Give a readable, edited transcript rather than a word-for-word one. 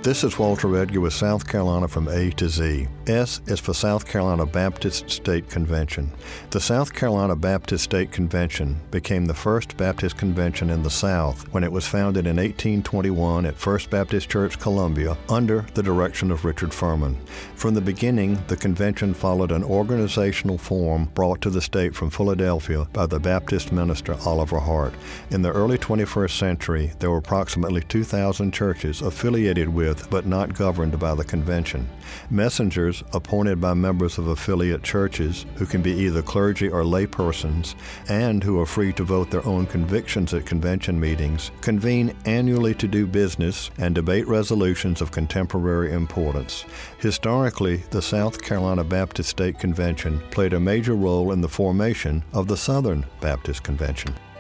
This is Walter Edgar with South Carolina from A to Z. S is for South Carolina Baptist State Convention. The South Carolina Baptist State Convention became the first Baptist convention in the South when it was founded in 1821 at First Baptist Church, Columbia, under the direction of Richard Furman. From the beginning, the convention followed an organizational form brought to the state from Philadelphia by the Baptist minister Oliver Hart. In the early 21st century, there were approximately 2,000 churches affiliated with but not governed by the convention. Messengers appointed by members of affiliate churches, who can be either clergy or lay persons, and who are free to vote their own convictions at convention meetings, convene annually to do business and debate resolutions of contemporary importance. Historically, the South Carolina Baptist State Convention played a major role in the formation of the Southern Baptist Convention.